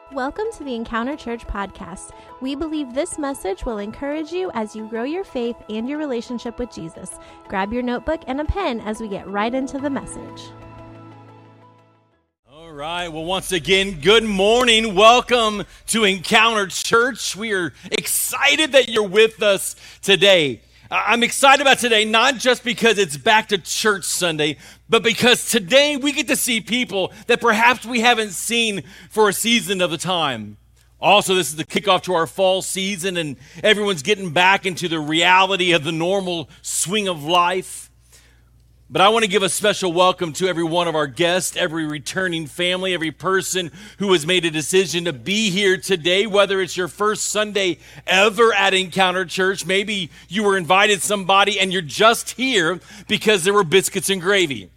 Welcome to the Encounter Church podcast. We believe this message will encourage you as you grow your faith and your relationship with Jesus. Grab your notebook and a pen as we get right into the message. All right. Well, once again, good morning. Welcome to Encounter Church. We are excited that you're with us today. I'm excited about today, not just because it's back to church Sunday, but because today we get to see people that perhaps we haven't seen for a season of the time. Also, this is the kickoff to our fall season, and everyone's getting back into the reality of the normal swing of life. But I want to give a special welcome to every one of our guests, every returning family, every person who has made a decision to be here today, whether it's your first Sunday ever at Encounter Church. Maybe you were invited somebody and you're just here because there were biscuits and gravy.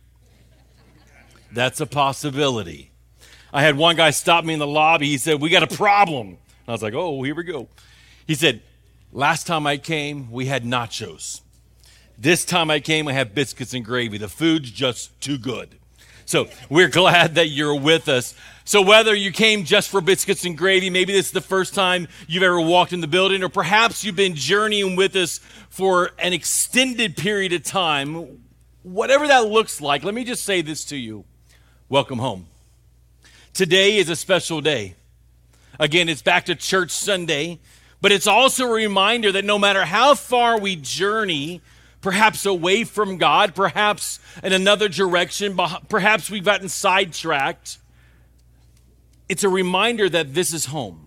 That's a possibility. I had one guy stop me in the lobby. He said, "We got a problem." I was like, "Oh, here we go." He said, "Last time I came, we had nachos. This time I came, I have biscuits and gravy. The food's just too good." So we're glad that you're with us. So whether you came just for biscuits and gravy, maybe this is the first time you've ever walked in the building, or perhaps you've been journeying with us for an extended period of time, whatever that looks like, let me just say this to you. Welcome home. Today is a special day. Again, it's back to church Sunday, but it's also a reminder that no matter how far we journey, perhaps away from God, perhaps in another direction, perhaps we've gotten sidetracked, it's a reminder that this is home.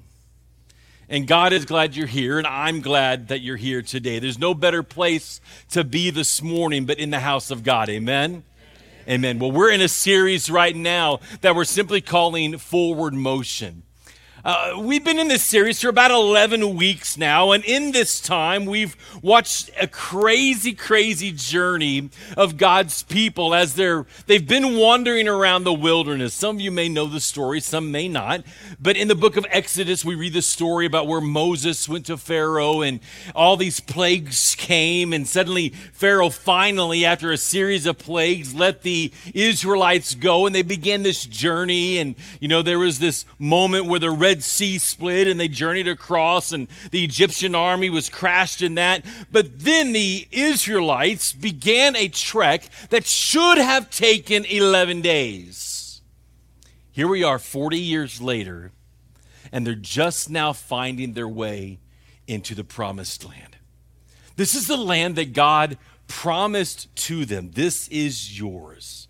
And God is glad you're here, and I'm glad that you're here today. There's no better place to be this morning but in the house of God. Amen? Amen. Well, we're in a series right now that we're simply calling Forward Motion. We've been in this series for about 11 weeks now, and in this time, we've watched a crazy journey of God's people as they've been wandering around the wilderness. Some of you may know the story, some may not, but in the book of Exodus, we read the story about where Moses went to Pharaoh, and all these plagues came, and suddenly Pharaoh finally, after a series of plagues, let the Israelites go, and they began this journey, and there was this moment where the Red Sea split and they journeyed across, and the Egyptian army was crashed in that. But then the Israelites began a trek that should have taken 11 days. Here we are 40 years later, and they're just now finding their way into the promised land. This is the land that God promised to them. This is yours.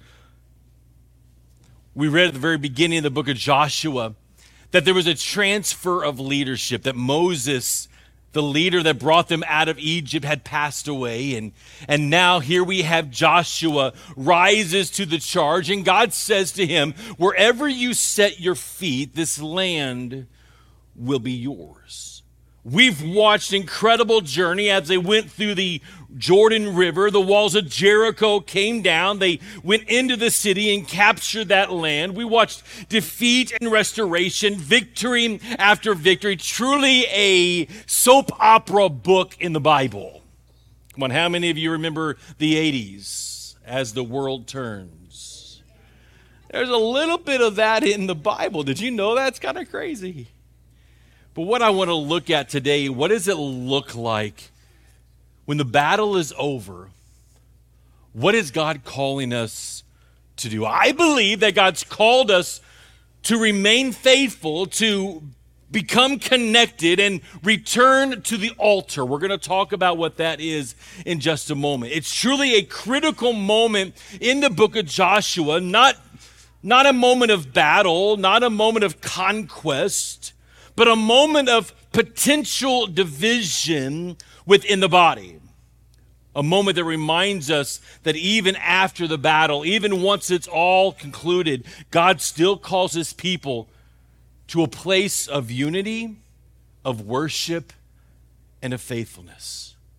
We read at the very beginning of the book of Joshua that there was a transfer of leadership, that Moses, the leader that brought them out of Egypt, had passed away. And now here we have Joshua rises to the charge, and God says to him, "Wherever you set your feet, this land will be yours." We've watched incredible journey as they went through the Jordan River. The walls of Jericho came down. They went into the city and captured that land. We watched defeat and restoration, victory after victory. Truly a soap opera book in the Bible. Come on, how many of you remember the 80s, As the World Turns? There's a little bit of that in the Bible. Did you know that? It's kind of crazy. But what I want to look at today, what does it look like when the battle is over? What is God calling us to do? I believe that God's called us to remain faithful, to become connected, and return to the altar. We're going to talk about what that is in just a moment. It's truly a critical moment in the book of Joshua, not a moment of battle, not a moment of conquest, but a moment of potential division within the body. A moment that reminds us that even after the battle, even once it's all concluded, God still calls his people to a place of unity, of worship, and of faithfulness.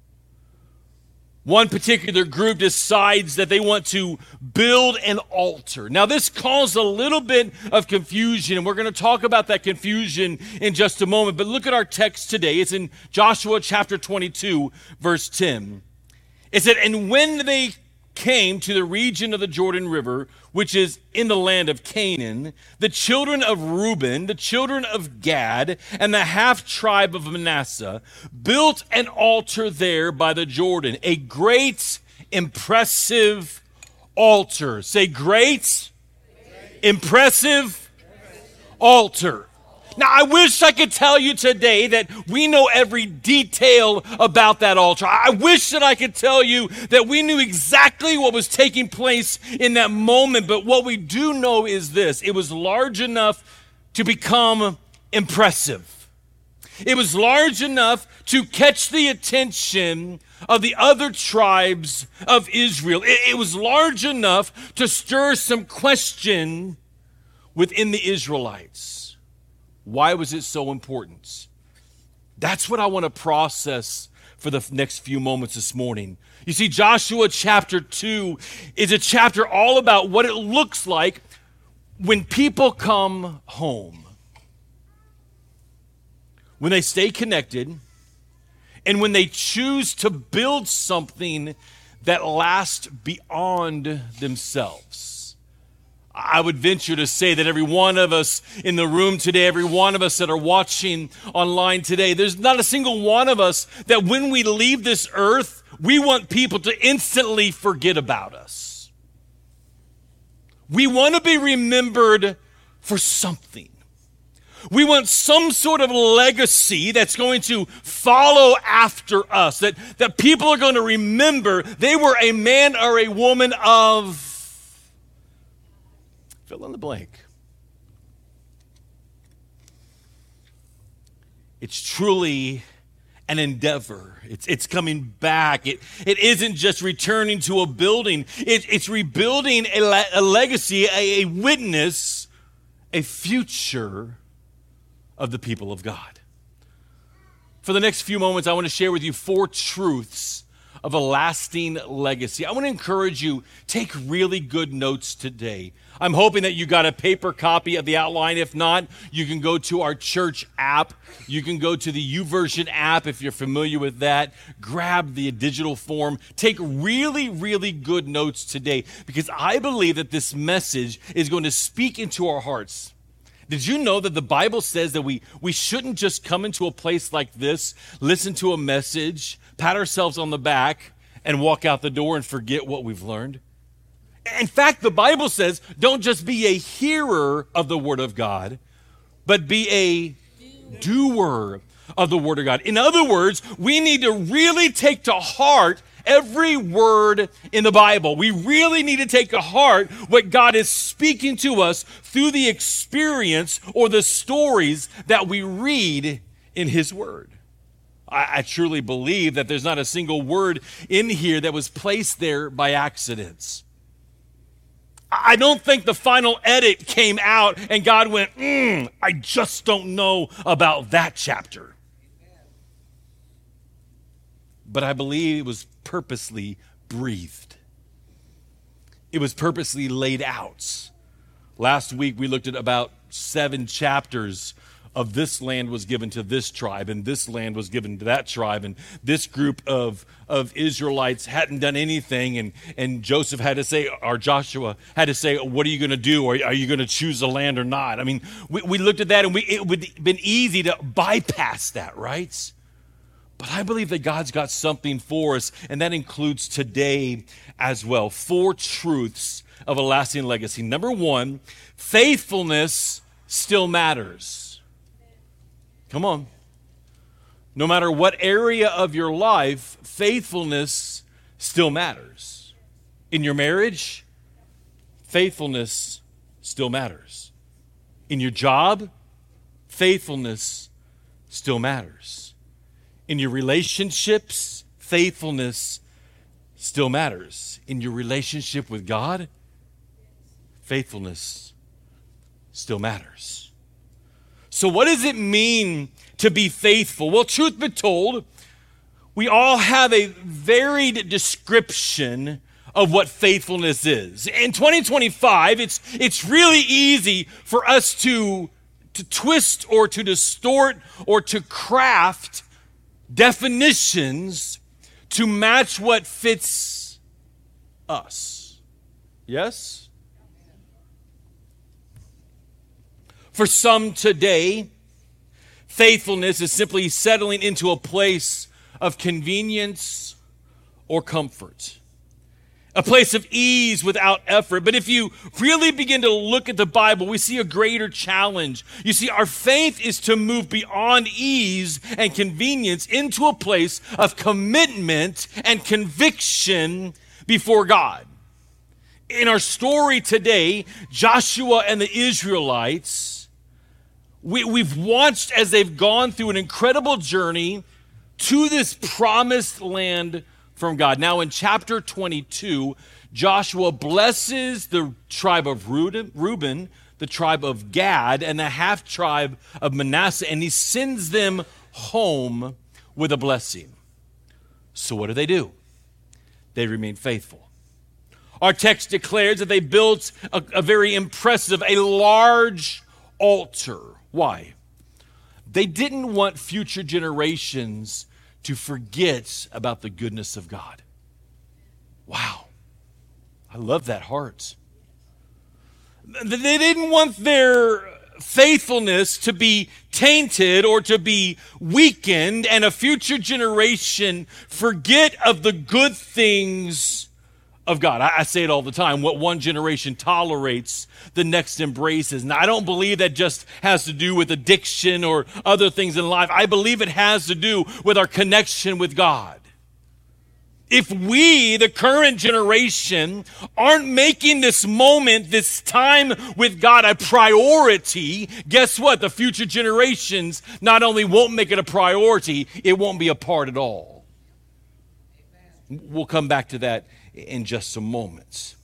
One particular group decides that they want to build an altar. Now, this caused a little bit of confusion, and we're going to talk about that confusion in just a moment. But look at our text today. It's in Joshua chapter 22, verse 10. It said, "And when they came to the region of the Jordan River, which is in the land of Canaan, the children of Reuben, the children of Gad, and the half-tribe of Manasseh built an altar there by the Jordan, a great, impressive altar. Say great, impressive altar. Now, I wish I could tell you today that we know every detail about that altar. I wish that I could tell you that we knew exactly what was taking place in that moment. But what we do know is this: it was large enough to become impressive. It was large enough to catch the attention of the other tribes of Israel. It was large enough to stir some question within the Israelites. Why was it so important? That's what I want to process for the next few moments this morning. You see, Joshua chapter 2 is a chapter all about what it looks like when people come home, when they stay connected, and when they choose to build something that lasts beyond themselves. I would venture to say that every one of us in the room today, every one of us that are watching online today, there's not a single one of us that when we leave this earth, we want people to instantly forget about us. We want to be remembered for something. We want some sort of legacy that's going to follow after us, that people are going to remember they were a man or a woman of fill in the blank. It's truly an endeavor. It's coming back. It isn't just returning to a building. It's rebuilding a legacy, a witness, a future of the people of God. For the next few moments, I want to share with you 4 truths of a lasting legacy. I want to encourage you, take really good notes today. I'm hoping that you got a paper copy of the outline. If not, you can go to our church app. You can go to the YouVersion app if you're familiar with that. Grab the digital form. Take really, really good notes today, because I believe that this message is going to speak into our hearts. Did you know that the Bible says that we shouldn't just come into a place like this, listen to a message, pat ourselves on the back, and walk out the door and forget what we've learned? In fact, the Bible says, don't just be a hearer of the Word of God, but be a doer of the Word of God. In other words, we need to really take to heart every word in the Bible. We really need to take to heart what God is speaking to us through the experience or the stories that we read in His Word. I truly believe that there's not a single word in here that was placed there by accidents. I don't think the final edit came out and God went, I just don't know about that chapter. But I believe it was purposely breathed. It was purposely laid out. Last week we looked at about 7 chapters of this land was given to this tribe, and this land was given to that tribe, and this group of Israelites hadn't done anything, and Joseph had to say, or Joshua had to say, what are you going to do? Or are you going to choose the land or not? I mean, we looked at that, and it would have been easy to bypass that, right? But I believe that God's got something for us, and that includes today as well. 4 truths of a lasting legacy. Number 1, faithfulness still matters. Come on. No matter what area of your life, faithfulness still matters. In your marriage, faithfulness still matters. In your job, faithfulness still matters. In your relationships, faithfulness still matters. In your relationship with God, faithfulness still matters. So what does it mean to be faithful? Well, truth be told, we all have a varied description of what faithfulness is. In 2025, it's really easy for us to twist or to distort or to craft definitions to match what fits us. Yes? For some today, faithfulness is simply settling into a place of convenience or comfort, a place of ease without effort. But if you really begin to look at the Bible, we see a greater challenge. You see, our faith is to move beyond ease and convenience into a place of commitment and conviction before God. In our story today, Joshua and the Israelites, we've watched as they've gone through an incredible journey to this promised land from God. Now in chapter 22, Joshua blesses the tribe of Reuben, the tribe of Gad, and the half tribe of Manasseh, and he sends them home with a blessing. So what do? They remain faithful. Our text declares that they built a very impressive, a large altar. Why? They didn't want future generations to forget about the goodness of God. Wow. I love that heart. They didn't want their faithfulness to be tainted or to be weakened and a future generation forget of the good things of God. I say it all the time. What one generation tolerates, the next embraces. Now, I don't believe that just has to do with addiction or other things in life. I believe it has to do with our connection with God. If we, the current generation, aren't making this moment, this time with God a priority, guess what? The future generations not only won't make it a priority, it won't be a part at all. We'll come back to that in just some moments.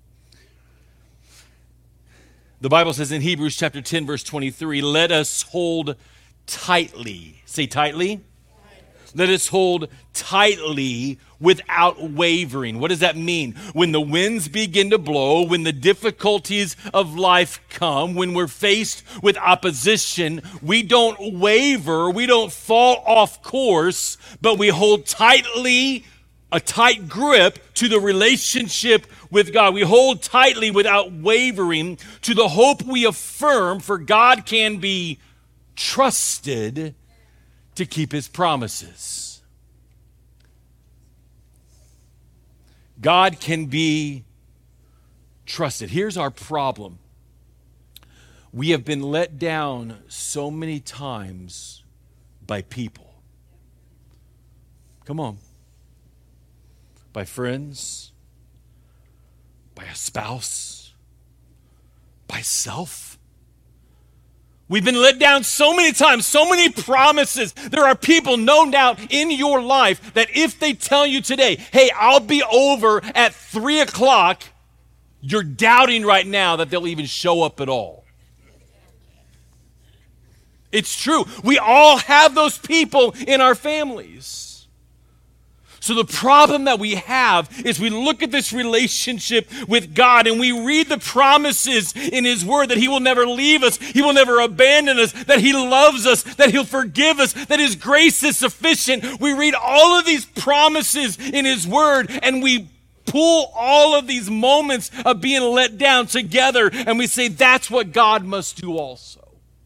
The Bible says in Hebrews chapter 10, verse 23, let us hold tightly. Say tightly. Let us hold tightly without wavering. What does that mean? When the winds begin to blow, when the difficulties of life come, when we're faced with opposition, we don't waver, we don't fall off course, but we hold tightly, a tight grip to the relationship with God. We hold tightly without wavering to the hope we affirm, for God can be trusted to keep his promises. God can be trusted. Here's our problem. We have been let down so many times by people. Come on. By friends, by a spouse, by self. We've been let down so many times, so many promises. There are people, no doubt, in your life that if they tell you today, hey, I'll be over at 3 o'clock, you're doubting right now that they'll even show up at all. It's true. We all have those people in our families. So the problem that we have is we look at this relationship with God and we read the promises in his word that he will never leave us, he will never abandon us, that he loves us, that he'll forgive us, that his grace is sufficient. We read all of these promises in his word and we pull all of these moments of being let down together and we say that's what God must do also.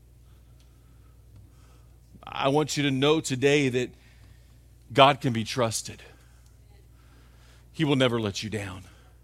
I want you to know today that God can be trusted. He will never let you down.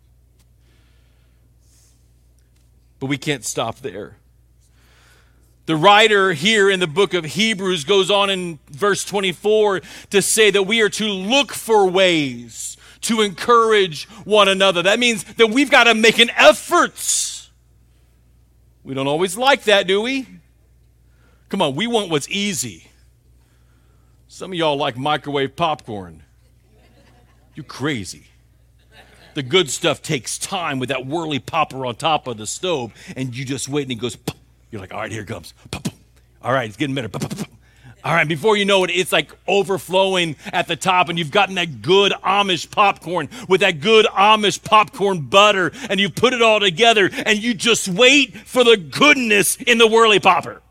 But we can't stop there. The writer here in the book of Hebrews goes on in verse 24 to say that we are to look for ways to encourage one another. That means that we've got to make an effort. We don't always like that, do we? Come on, we want what's easy. Some of y'all like microwave popcorn. You're crazy. The good stuff takes time with that whirly popper on top of the stove, and you just wait and it goes, pop. You're like, all right, here it comes. Pop, pop. All right, it's getting better. Pop, pop, pop. All right, before you know it, it's like overflowing at the top, and you've gotten that good Amish popcorn with that good Amish popcorn butter, and you put it all together, and you just wait for the goodness in the whirly popper.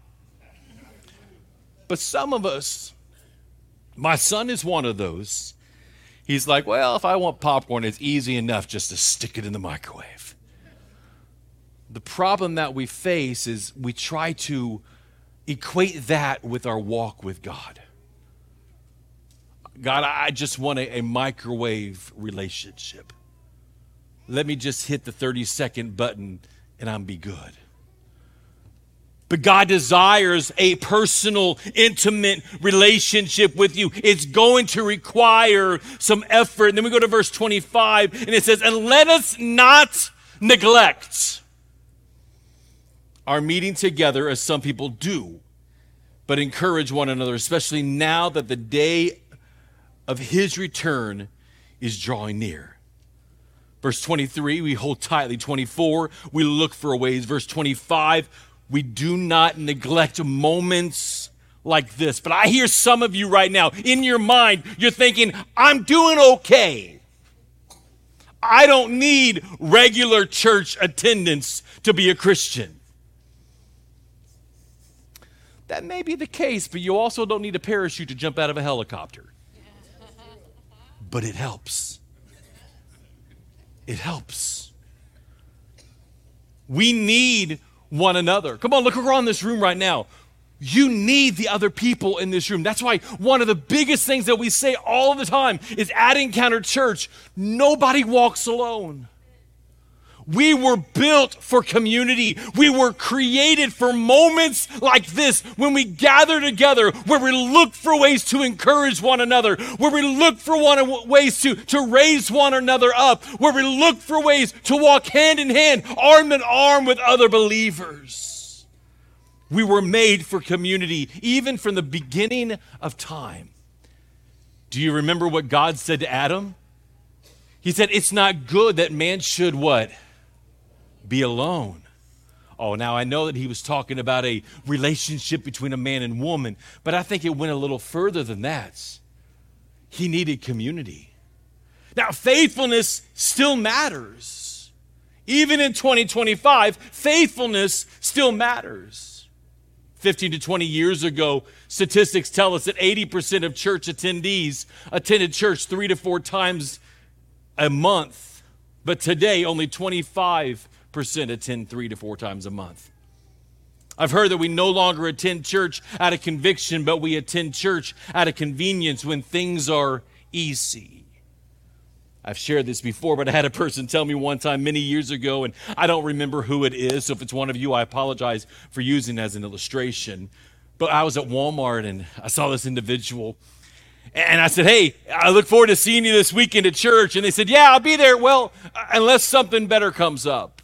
But some of us, my son is one of those. He's like, well, if I want popcorn, it's easy enough just to stick it in the microwave. The problem that we face is we try to equate that with our walk with God. God, I just want a microwave relationship. Let me just hit the 30-second button and I'm be good. But God desires a personal, intimate relationship with you. It's going to require some effort. And then we go to verse 25, and it says, and let us not neglect our meeting together as some people do, but encourage one another, especially now that the day of his return is drawing near. Verse 23, we hold tightly. 24, we look for ways. Verse 25, we do not neglect moments like this. But I hear some of you right now, in your mind, you're thinking, I'm doing okay. I don't need regular church attendance to be a Christian. That may be the case, but you also don't need a parachute to jump out of a helicopter. But it helps. It helps. We need one another. Come on, look around this room right now. You need the other people in this room. That's why one of the biggest things that we say all the time is at Encounter Church, nobody walks alone. We were built for community. We were created for moments like this when we gather together, where we look for ways to encourage one another, where we look for ways to raise one another up, where we look for ways to walk hand in hand, arm in arm with other believers. We were made for community, even from the beginning of time. Do you remember what God said to Adam? He said, it's not good that man should what? Be alone. Oh, now I know that he was talking about a relationship between a man and woman, but I think it went a little further than that. He needed community. Now, faithfulness still matters. Even in 2025, faithfulness still matters. 15 to 20 years ago, statistics tell us that 80% of church attendees attended church 3 to 4 times a month, but today only 25% attend 3 to 4 times a month. I've heard that we no longer attend church out of conviction, but we attend church out of convenience when things are easy. I've shared this before, but I had a person tell me one time many years ago, and I don't remember who it is, so if it's one of you, I apologize for using it as an illustration. But I was at Walmart, and I saw this individual, and I said, hey, I look forward to seeing you this weekend at church. And they said, yeah, I'll be there. Well, unless something better comes up.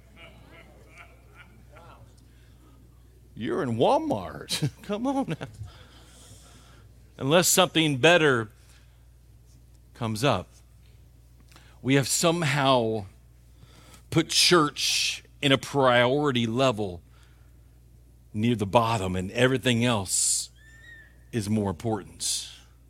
You're in Walmart. Come on now. Unless something better comes up. We have somehow put church in a priority level near the bottom, and everything else is more important.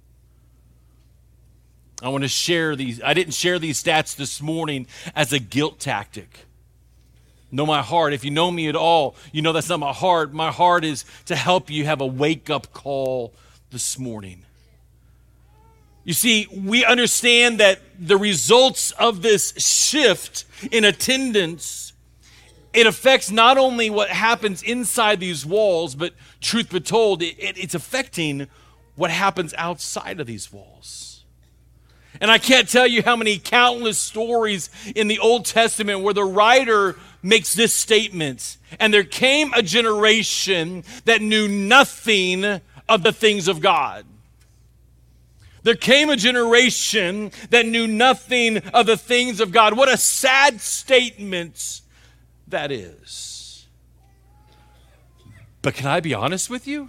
I want to share these. I didn't share these stats this morning as a guilt tactic. Know my heart. If you know me at all, you know that's not my heart. My heart is to help you have a wake-up call this morning. You see, we understand that the results of this shift in attendance, it affects not only what happens inside these walls, but truth be told, it's affecting what happens outside of these walls. And I can't tell you how many countless stories in the Old Testament where the writer makes this statement, and there came a generation that knew nothing of the things of God. There came a generation that knew nothing of the things of God. What a sad statement that is. But can I be honest with you?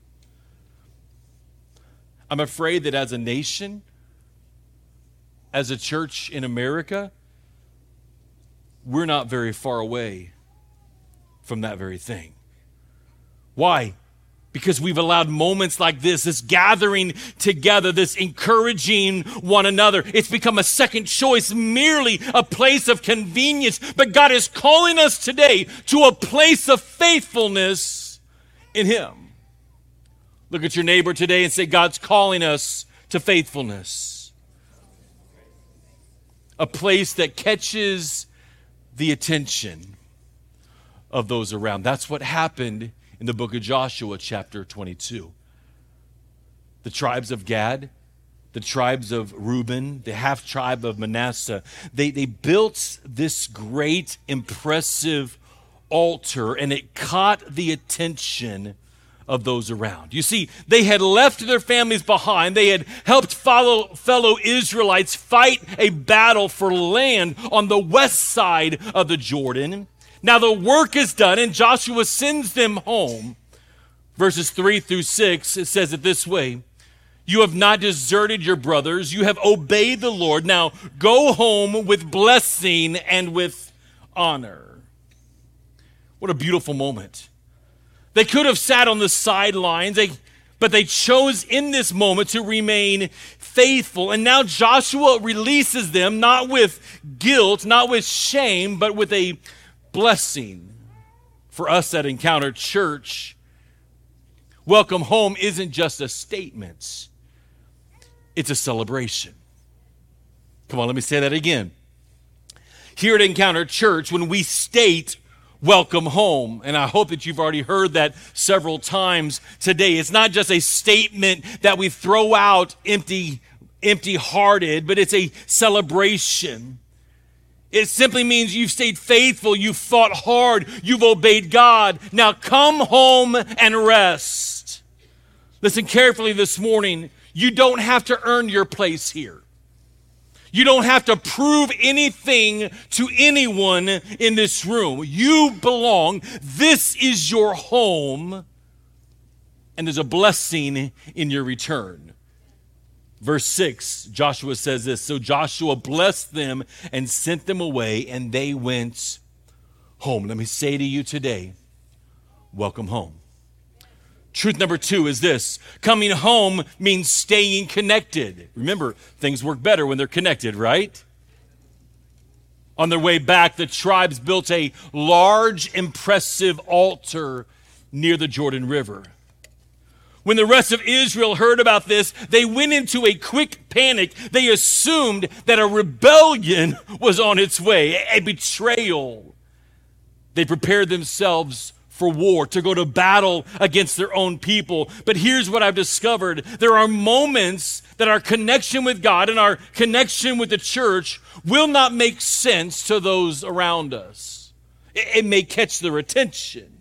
I'm afraid that as a nation, as a church in America, we're not very far away from that very thing. Why? Because we've allowed moments like this gathering together, this encouraging one another. It's become a second choice, merely a place of convenience. But God is calling us today to a place of faithfulness in Him. Look at your neighbor today and say, God's calling us to faithfulness. a place that catches the attention of those around. That's what happened in the book of Joshua, chapter 22. The tribes of Gad, the tribes of Reuben, the half tribe of Manasseh, they built this great, impressive altar, and it caught the attention of those around. You see, they had left their families behind. They had helped fellow Israelites fight a battle for land on the west side of the Jordan. Now the work is done, and Joshua sends them home. Verses 3 through 6, it says it this way: "You have not deserted your brothers. You have obeyed the Lord. Now go home with blessing and with honor." What a beautiful moment. They could have sat on the sidelines, but they chose in this moment to remain faithful. And now Joshua releases them, not with guilt, not with shame, but with a blessing. For us at Encounter Church, welcome home isn't just a statement. It's a celebration. Come on, let me say that again. Here at Encounter Church, when we state welcome home, and I hope that you've already heard that several times today, it's not just a statement that we throw out empty-hearted, but it's a celebration. It simply means you've stayed faithful, you've fought hard, you've obeyed God. Now come home and rest. Listen carefully this morning. You don't have to earn your place here. You don't have to prove anything to anyone in this room. You belong. This is your home, and there's a blessing in your return. Verse 6, Joshua says this: "So Joshua blessed them and sent them away, and they went home." Let me say to you today, welcome home. Truth number 2 is this: coming home means staying connected. Remember, things work better when they're connected, right? On their way back, the tribes built a large, impressive altar near the Jordan River. When the rest of Israel heard about this, they went into a quick panic. They assumed that a rebellion was on its way, a betrayal. They prepared themselves for war, to go to battle against their own people. But here's what I've discovered. There are moments that our connection with God and our connection with the church will not make sense to those around us. It may catch their attention.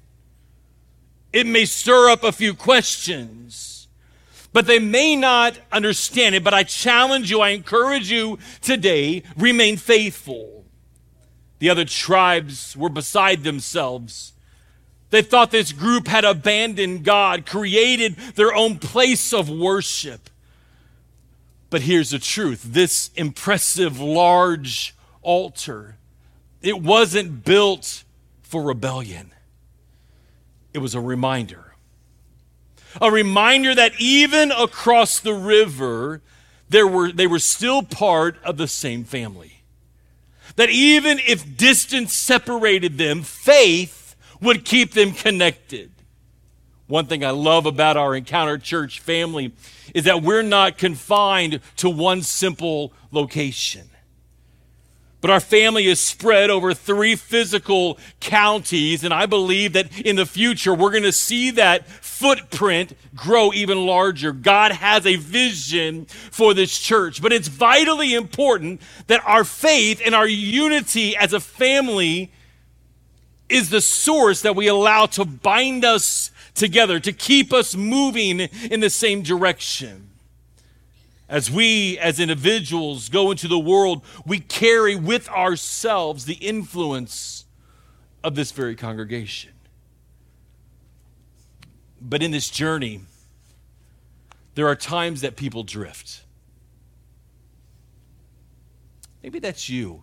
It may stir up a few questions, but they may not understand it. But I challenge you, I encourage you today, remain faithful. The other tribes were beside themselves. They thought this group had abandoned God, created their own place of worship. But here's the truth. This impressive, large altar, it wasn't built for rebellion. It was a reminder. A reminder that even across the river, they were still part of the same family. That even if distance separated them, faith would keep them connected. One thing I love about our Encounter Church family is that we're not confined to one simple location. But our family is spread over 3 physical counties, and I believe that in the future we're going to see that footprint grow even larger. God has a vision for this church, but it's vitally important that our faith and our unity as a family is the source that we allow to bind us together, to keep us moving in the same direction. As we, as individuals, go into the world, we carry with ourselves the influence of this very congregation. But in this journey, there are times that people drift. Maybe that's you.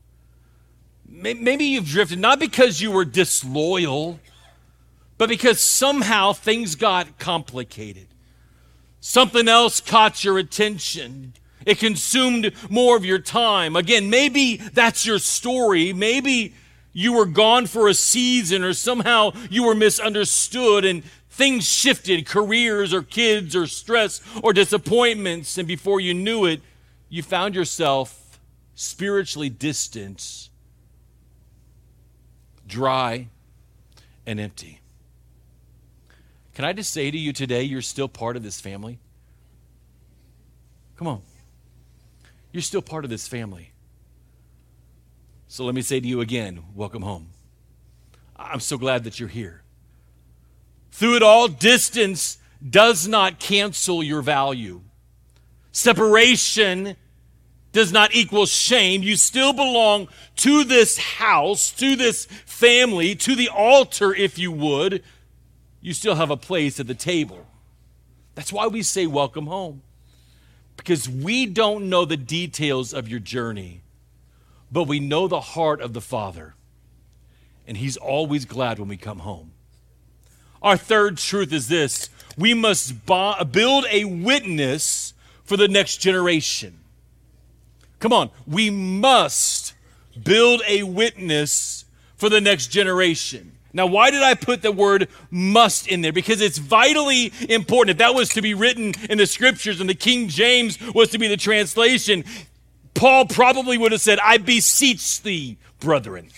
Maybe you've drifted, not because you were disloyal, but because somehow things got complicated. Something else caught your attention. It consumed more of your time. Again, maybe that's your story. Maybe you were gone for a season, or somehow you were misunderstood and things shifted, careers or kids or stress or disappointments, and before you knew it, you found yourself spiritually distant, dry, and empty. Can I just say to you today, you're still part of this family? Come on. You're still part of this family. So let me say to you again, welcome home. I'm so glad that you're here. Through it all, distance does not cancel your value. Separation does not equal shame. You still belong to this house, to this family, to the altar, if you would. You still have a place at the table. That's why we say welcome home. Because we don't know the details of your journey, but we know the heart of the Father. And he's always glad when we come home. Our third truth is this: we must build a witness for the next generation. Come on, we must build a witness for the next generation. Now, why did I put the word must in there? Because it's vitally important. If that was to be written in the scriptures and the King James was to be the translation, Paul probably would have said, I beseech thee, brethren.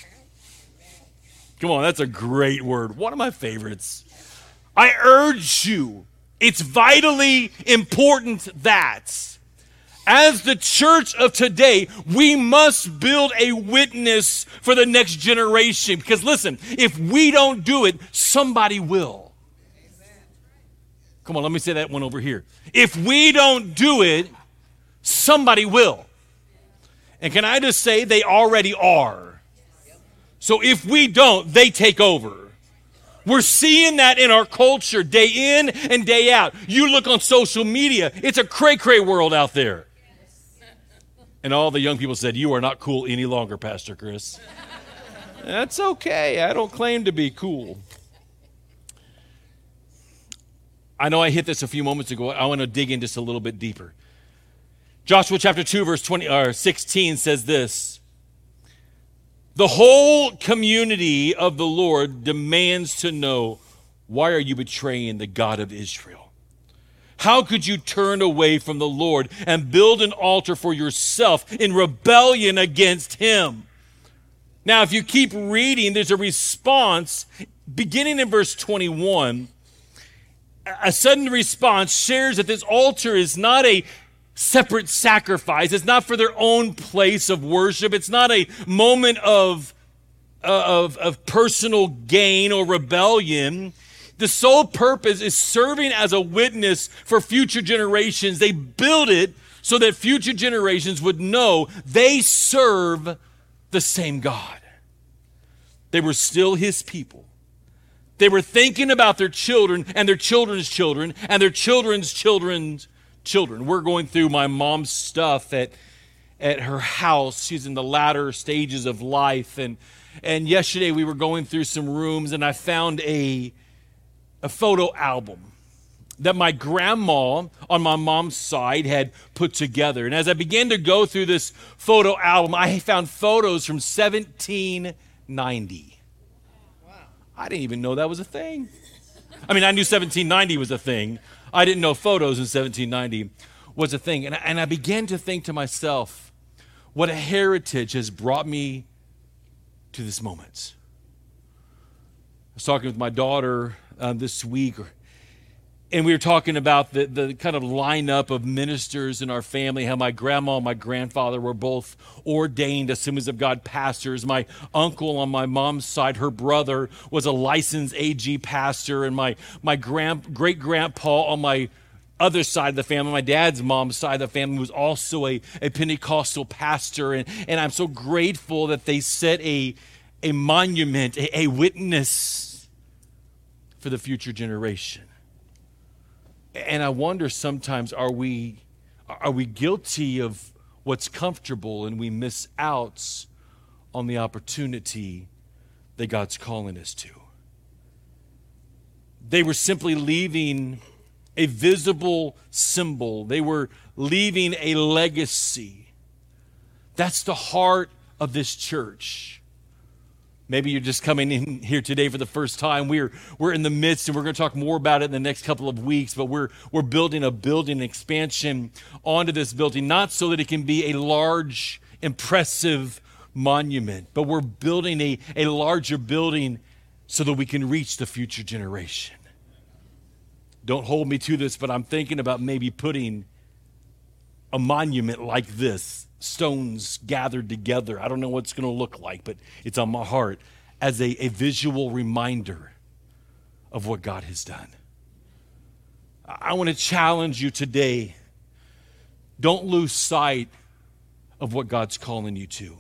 Come on, that's a great word. One of my favorites. I urge you. It's vitally important that as the church of today, we must build a witness for the next generation. Because listen, if we don't do it, somebody will. Come on, let me say that one over here. If we don't do it, somebody will. And can I just say, they already are. So if we don't, they take over. We're seeing that in our culture day in and day out. You look on social media, it's a cray-cray world out there. And all the young people said, you are not cool any longer, Pastor Chris. That's okay. I don't claim to be cool. I know I hit this a few moments ago. I want to dig in just a little bit deeper. Joshua chapter 2, verse 16 says this: the whole community of the Lord demands to know, why are you betraying the God of Israel? How could you turn away from the Lord and build an altar for yourself in rebellion against him? Now, if you keep reading, there's a response beginning in verse 21. A sudden response shares that this altar is not a separate sacrifice. It's not for their own place of worship. It's not a moment of personal gain or rebellion. The sole purpose is serving as a witness for future generations. They built it so that future generations would know they serve the same God. They were still his people. They were thinking about their children and their children's children and their children's children's children. We're going through my mom's stuff at her house. She's in the latter stages of life. And yesterday we were going through some rooms and I found a photo album that my grandma on my mom's side had put together. And as I began to go through this photo album, I found photos from 1790. Wow. I didn't even know that was a thing. I mean, I knew 1790 was a thing. I didn't know photos in 1790 was a thing. And I began to think to myself, what a heritage has brought me to this moment. I was talking with my daughter this week, and we were talking about the kind of lineup of ministers in our family, how my grandma and my grandfather were both ordained Assemblies of God pastors. My uncle on my mom's side, her brother, was a licensed AG pastor, and my great-grandpa on my other side of the family, my dad's mom's side of the family, was also a Pentecostal pastor, and I'm so grateful that they set a monument, a witness for the future generation. And I wonder sometimes, are we guilty of what's comfortable and we miss out on the opportunity that God's calling us to? They were simply leaving a visible symbol. They were leaving a legacy. That's the heart of this church. Maybe you're just coming in here today for the first time. We're in the midst, and we're going to talk more about it in the next couple of weeks, but we're building a building expansion onto this building, not so that it can be a large impressive monument, but we're building a larger building so that we can reach the future generation. Don't hold me to this, but I'm thinking about maybe putting a monument like this, stones gathered together. I don't know what it's going to look like, but it's on my heart as a visual reminder of what God has done. I want to challenge you today. Don't lose sight of what God's calling you to.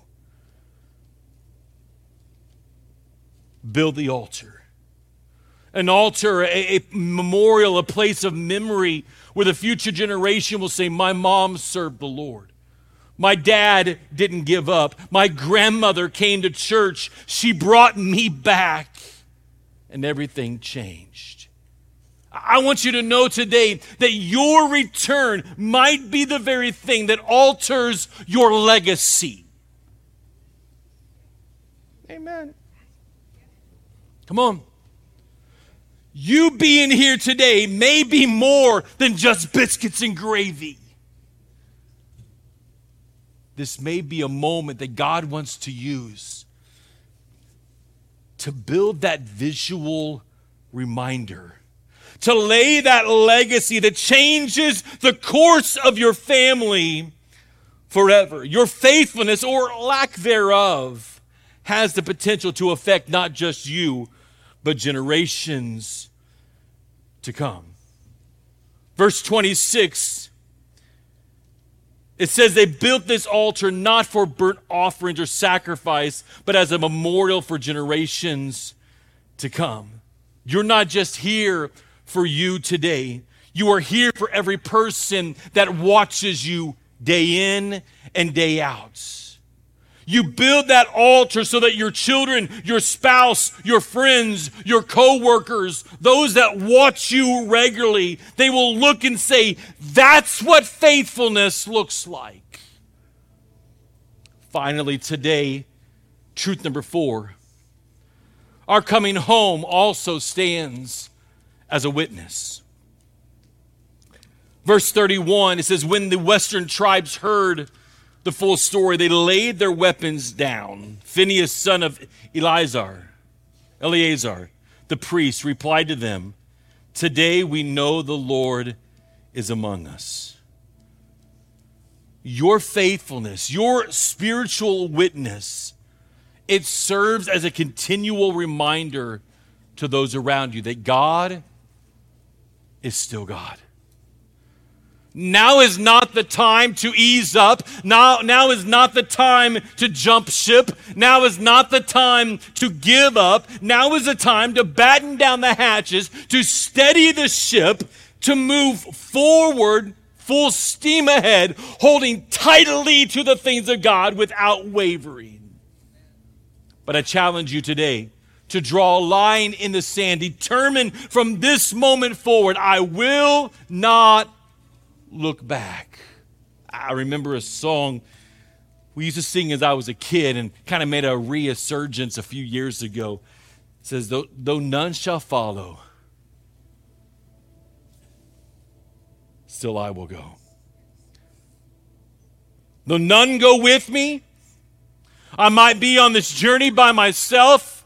Build the altar. An altar, a memorial, a place of memory where the future generation will say, my mom served the Lord. My dad didn't give up. My grandmother came to church. She brought me back. And everything changed. I want you to know today that your return might be the very thing that alters your legacy. Amen. Come on. You being here today may be more than just biscuits and gravy. This may be a moment that God wants to use to build that visual reminder, to lay that legacy that changes the course of your family forever. Your faithfulness or lack thereof has the potential to affect not just you, but generations to come. Verse 26, it says they built this altar not for burnt offerings or sacrifice, but as a memorial for generations to come. You're not just here for you today. You are here for every person that watches you day in and day out. You build that altar so that your children, your spouse, your friends, your co-workers, those that watch you regularly, they will look and say, that's what faithfulness looks like. Finally, today, truth number 4. Our coming home also stands as a witness. Verse 31, it says, when the western tribes heard the full story, they laid their weapons down. Phinehas, son of Eleazar, the priest, replied to them, today we know the Lord is among us. Your faithfulness, your spiritual witness, it serves as a continual reminder to those around you that God is still God. Now is not the time to ease up. Now is not the time to jump ship. Now is not the time to give up. Now is the time to batten down the hatches, to steady the ship, to move forward, full steam ahead, holding tightly to the things of God without wavering. But I challenge you today to draw a line in the sand, determined from this moment forward, I will not look back. I remember a song we used to sing as I was a kid and kind of made a resurgence a few years ago. It says, though none shall follow, still I will go. Though none go with me, I might be on this journey by myself,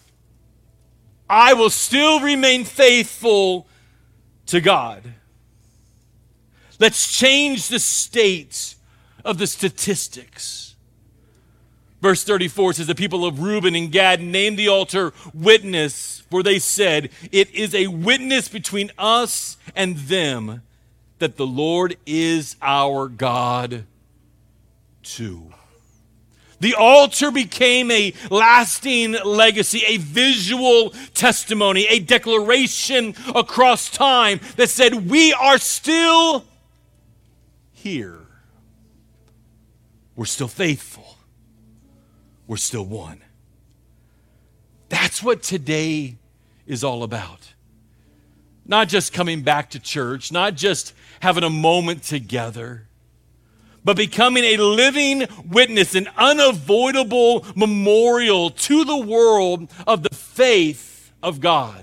I will still remain faithful to God. Let's change the state of the statistics. Verse 34 says, the people of Reuben and Gad named the altar witness, for they said, it is a witness between us and them that the Lord is our God too. The altar became a lasting legacy, a visual testimony, a declaration across time that said, we are still here. We're still faithful. We're still one. That's what today is all about. Not just coming back to church, not just having a moment together, but becoming a living witness, an unavoidable memorial to the world of the faith of God.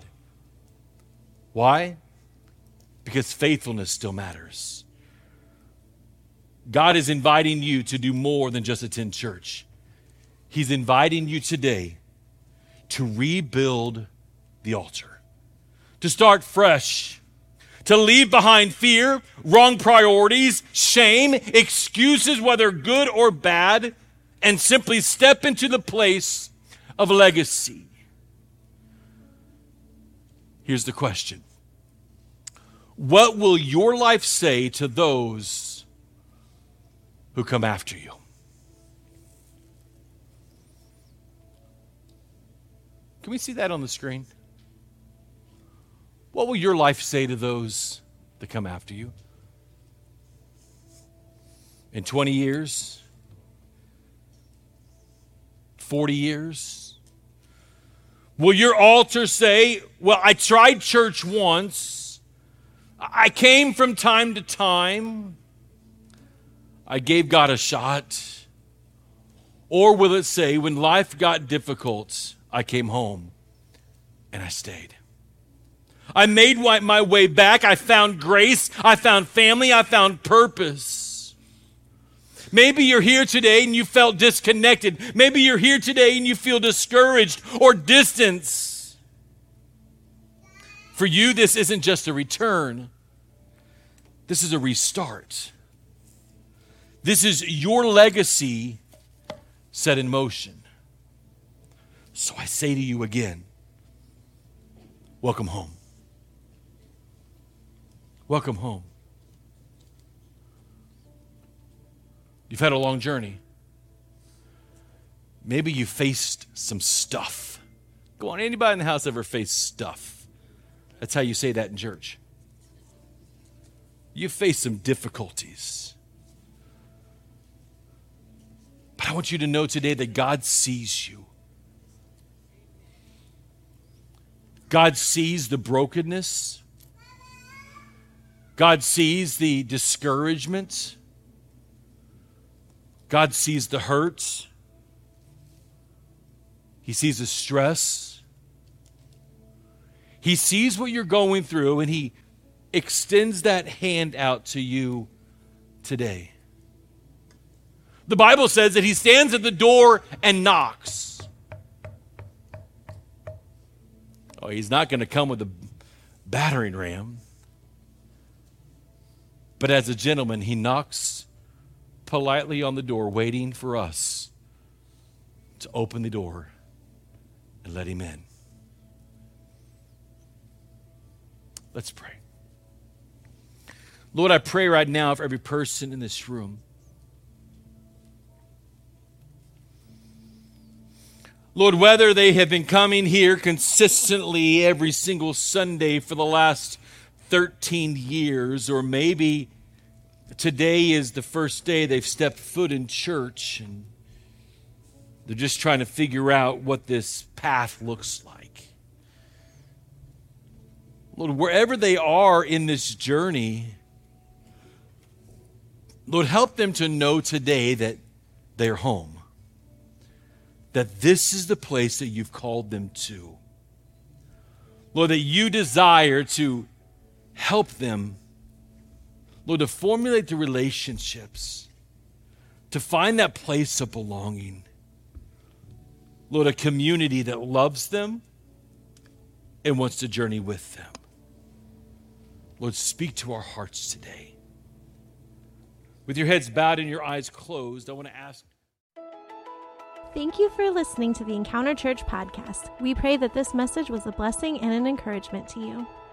Why? Because faithfulness still matters. God is inviting you to do more than just attend church. He's inviting you today to rebuild the altar, to start fresh, to leave behind fear, wrong priorities, shame, excuses, whether good or bad, and simply step into the place of legacy. Here's the question. What will your life say to those who come after you? Can we see that on the screen? What will your life say to those that come after you? In 20 years? 40 years? Will your altar say, well, I tried church once. I came from time to time. I gave God a shot. Or will it say, when life got difficult, I came home and I stayed. I made my way back. I found grace. I found family. I found purpose. Maybe you're here today and you felt disconnected. Maybe you're here today and you feel discouraged or distance. For you, this isn't just a return. This is a restart. This is your legacy set in motion. So I say to you again, welcome home. Welcome home. You've had a long journey. Maybe you faced some stuff. Go on, anybody in the house ever faced stuff? That's how you say that in church. You faced some difficulties. But I want you to know today that God sees you. God sees the brokenness. God sees the discouragement. God sees the hurt. He sees the stress. He sees what you're going through, and He extends that hand out to you today. The Bible says that He stands at the door and knocks. Oh, He's not going to come with a battering ram. But as a gentleman, He knocks politely on the door, waiting for us to open the door and let Him in. Let's pray. Lord, I pray right now for every person in this room. Lord, whether they have been coming here consistently every single Sunday for the last 13 years, or maybe today is the first day they've stepped foot in church and they're just trying to figure out what this path looks like. Lord, wherever they are in this journey, Lord, help them to know today that they're home. That this is the place that you've called them to. Lord, that you desire to help them, Lord, to formulate the relationships, to find that place of belonging. Lord, a community that loves them and wants to journey with them. Lord, speak to our hearts today. With your heads bowed and your eyes closed, I want to ask. Thank you for listening to the Encounter Church podcast. We pray that this message was a blessing and an encouragement to you.